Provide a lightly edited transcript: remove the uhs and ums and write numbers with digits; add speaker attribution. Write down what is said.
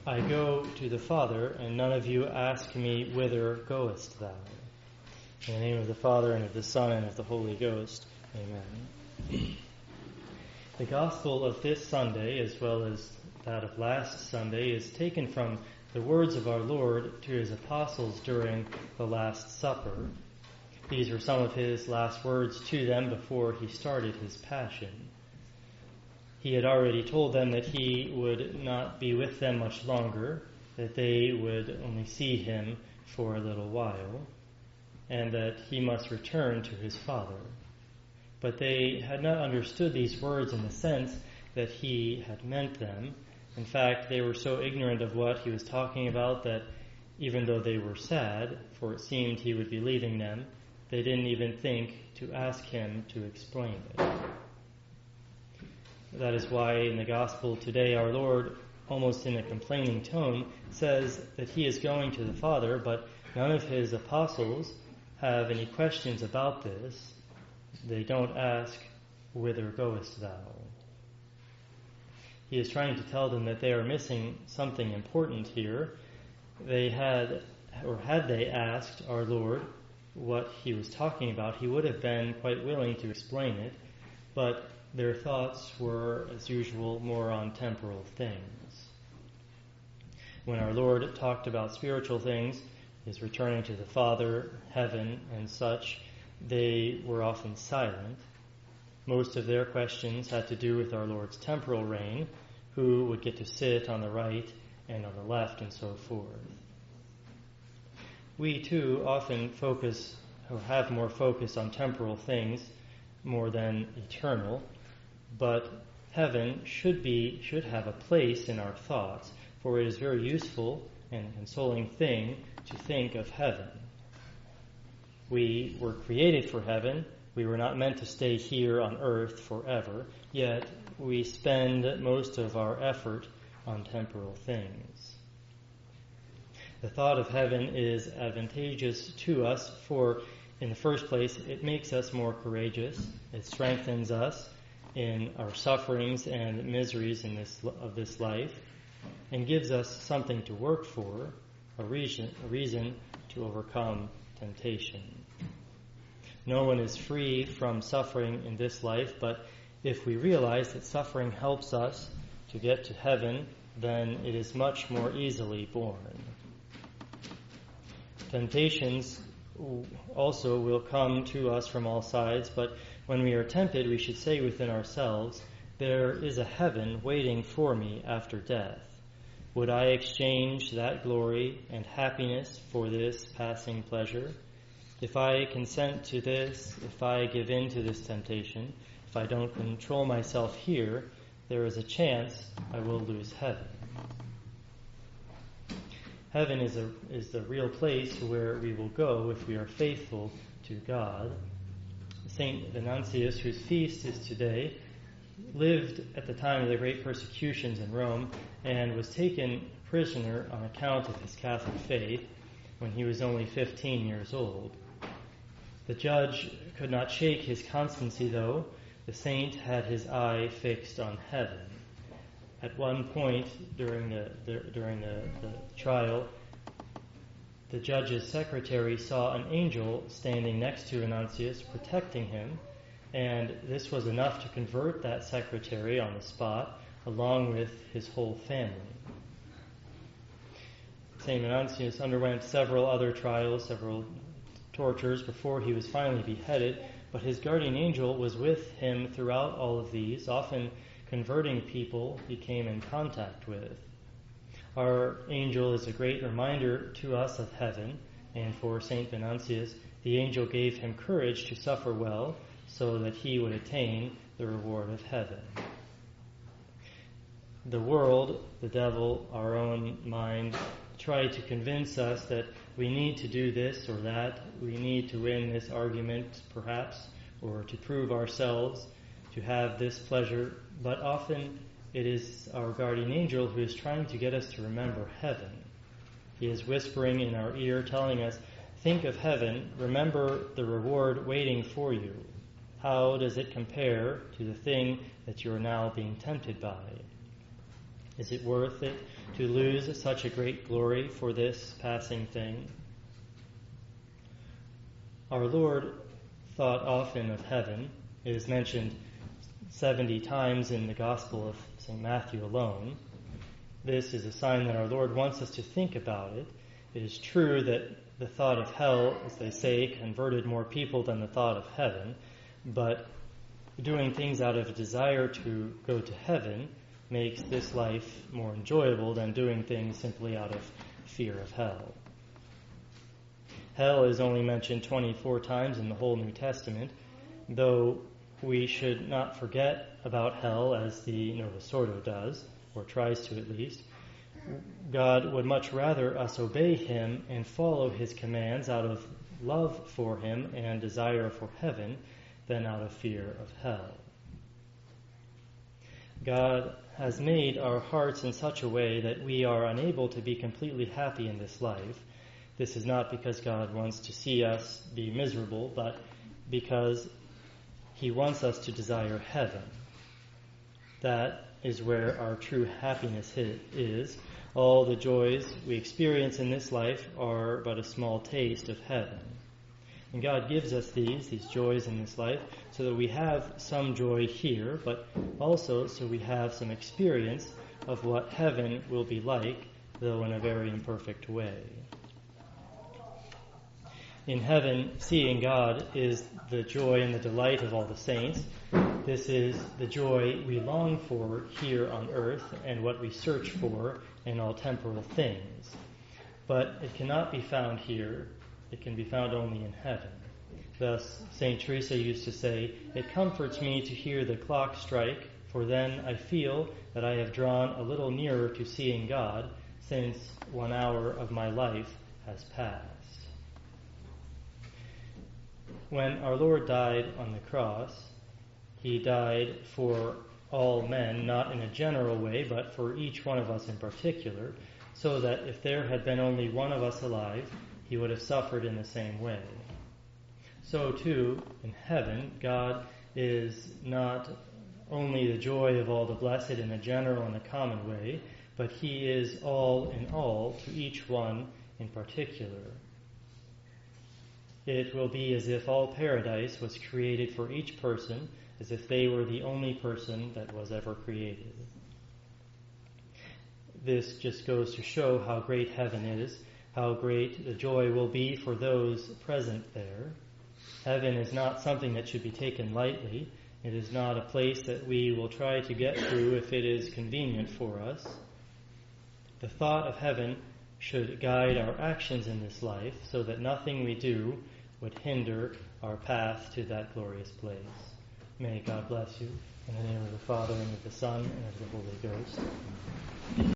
Speaker 1: I go to the Father, and none of you ask me, whither goest thou? In the name of the Father, and of the Son, and of the Holy Ghost. Amen. The Gospel of this Sunday, as well as that of last Sunday, is taken from the words of our Lord to his apostles during the Last Supper. These were some of his last words to them before he started his passion. He had already told them that he would not be with them much longer, that they would only see him for a little while, and that he must return to his Father. But they had not understood these words in the sense that he had meant them. In fact, they were so ignorant of what he was talking about that even though they were sad, for it seemed he would be leaving them, they didn't even think to ask him to explain it. That is why in the Gospel today our Lord, almost in a complaining tone, says that he is going to the Father, but none of his apostles have any questions about this. They don't ask, whither goest thou? He is trying to tell them that they are missing something important here. Had they asked our Lord what he was talking about, he would have been quite willing to explain it, but their thoughts were, as usual, more on temporal things. When our Lord talked about spiritual things, his returning to the Father, heaven, and such, they were often silent. Most of their questions had to do with our Lord's temporal reign, who would get to sit on the right and on the left, and so forth. We too often focus, or have more focus on temporal things more than eternal, but heaven should have a place in our thoughts, for it is a very useful and consoling thing to think of heaven. We were created for heaven. We were not meant to stay here on earth forever, yet we spend most of our effort on temporal things. The thought of heaven is advantageous to us, for in the first place, it makes us more courageous. It strengthens us in our sufferings and miseries of this life, and gives us something to work for, a reason to overcome temptation. No one is free from suffering in this life, but if we realize that suffering helps us to get to heaven, then it is much more easily borne. Temptations also will come to us from all sides, but when we are tempted, we should say within ourselves, there is a heaven waiting for me after death. Would I exchange that glory and happiness for this passing pleasure? If I consent to this, if I give in to this temptation, if I don't control myself here, there is a chance I will lose heaven. Heaven is the real place where we will go if we are faithful to God. Saint Venantius, whose feast is today, lived at the time of the great persecutions in Rome and was taken prisoner on account of his Catholic faith when he was only 15 years old. The judge could not shake his constancy, though. The saint had his eye fixed on heaven. At one point during the trial, the judge's secretary saw an angel standing next to Venantius, protecting him, and this was enough to convert that secretary on the spot, along with his whole family. St. Venantius underwent several other trials, several tortures before he was finally beheaded, but his guardian angel was with him throughout all of these, often converting people he came in contact with. Our angel is a great reminder to us of heaven, and for St. Venantius, the angel gave him courage to suffer well so that he would attain the reward of heaven. The world, the devil, our own mind, try to convince us that we need to do this or that, we need to win this argument perhaps, or to prove ourselves, to have this pleasure, but often it is our guardian angel who is trying to get us to remember heaven. He is whispering in our ear, telling us, think of heaven, remember the reward waiting for you. How does it compare to the thing that you are now being tempted by? Is it worth it to lose such a great glory for this passing thing? Our Lord thought often of heaven. It is mentioned 70 times in the Gospel of St. Matthew alone. This is a sign that our Lord wants us to think about it. It is true that the thought of hell, as they say, converted more people than the thought of heaven, but doing things out of a desire to go to heaven makes this life more enjoyable than doing things simply out of fear of hell. Hell is only mentioned 24 times in the whole New Testament, though we should not forget about hell as the Novus Ordo does, or tries to at least. God would much rather us obey him and follow his commands out of love for him and desire for heaven than out of fear of hell. God has made our hearts in such a way that we are unable to be completely happy in this life. This is not because God wants to see us be miserable, but because he wants us to desire heaven. That is where our true happiness is. All the joys we experience in this life are but a small taste of heaven. And God gives us these joys in this life so that we have some joy here, but also so we have some experience of what heaven will be like, though in a very imperfect way. In heaven, seeing God is the joy and the delight of all the saints. This is the joy we long for here on earth and what we search for in all temporal things. But it cannot be found here. It can be found only in heaven. Thus, St. Teresa used to say, "It comforts me to hear the clock strike, for then I feel that I have drawn a little nearer to seeing God, since 1 hour of my life has passed." When our Lord died on the cross, he died for all men, not in a general way, but for each one of us in particular, so that if there had been only one of us alive, he would have suffered in the same way. So too, in heaven, God is not only the joy of all the blessed in a general and a common way, but he is all in all to each one in particular. It will be as if all paradise was created for each person, as if they were the only person that was ever created. This just goes to show how great heaven is, how great the joy will be for those present there. Heaven is not something that should be taken lightly. It is not a place that we will try to get to if it is convenient for us. The thought of heaven should guide our actions in this life so that nothing we do would hinder our path to that glorious place. May God bless you. In the name of the Father, and of the Son, and of the Holy Ghost.